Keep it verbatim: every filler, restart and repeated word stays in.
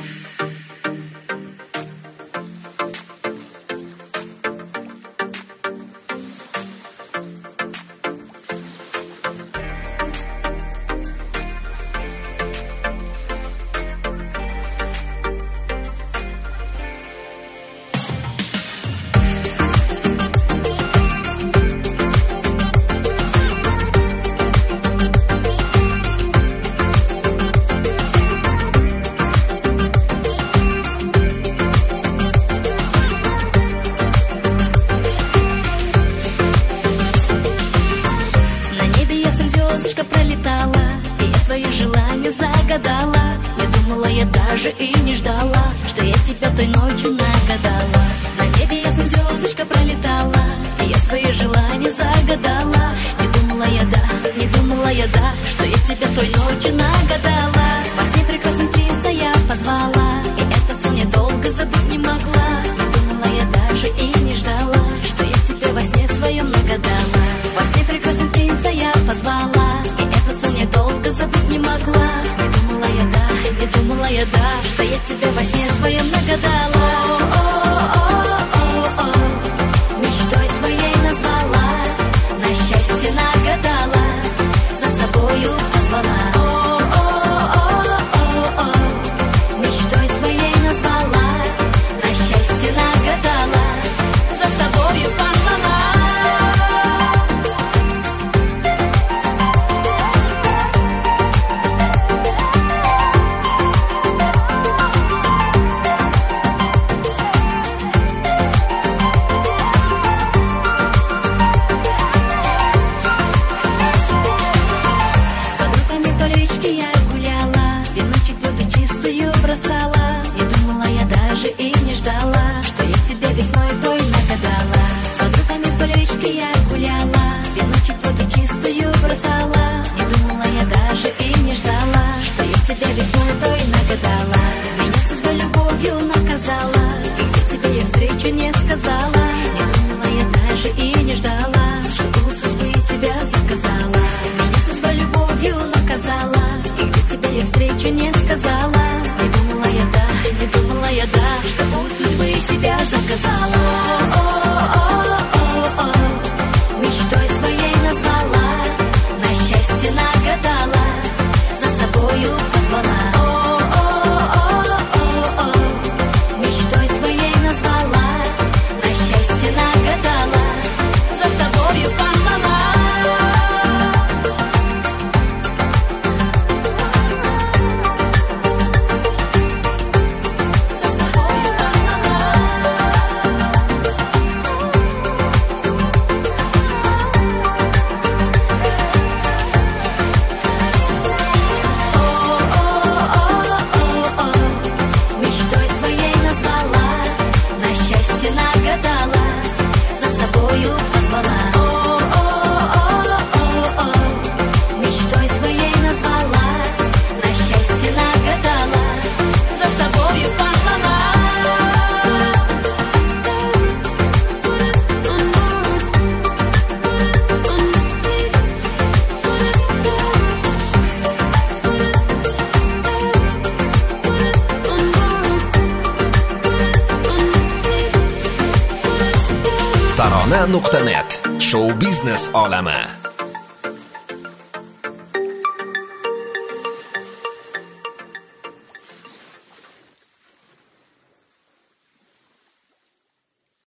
И не ждала, что я тебя той ночью нагадала. На небе ясная звездочка пролетала, и я свои желания загадала. Не думала я, да, не думала я, да, что я тебя той ночью нагадала. Во сне прекрасный принца я позвала, и этот сон я долго забыть не могла. Не думала я даже и не ждала, что я тебя во сне своем нагадала. Во сне прекрасный принца я позвала, и этот сон я долго забыть не могла. Не думала я, да, не думала я, да, что я тебя во сне своем нагадала. О-о-о-о-о, мечтой своей назвала, на счастье нагадала, за собою позвала. О-о-о-о-о, мечтой своей назвала, на счастье нагадала, за собою позвала. tarona nuqta net shou biznes olami.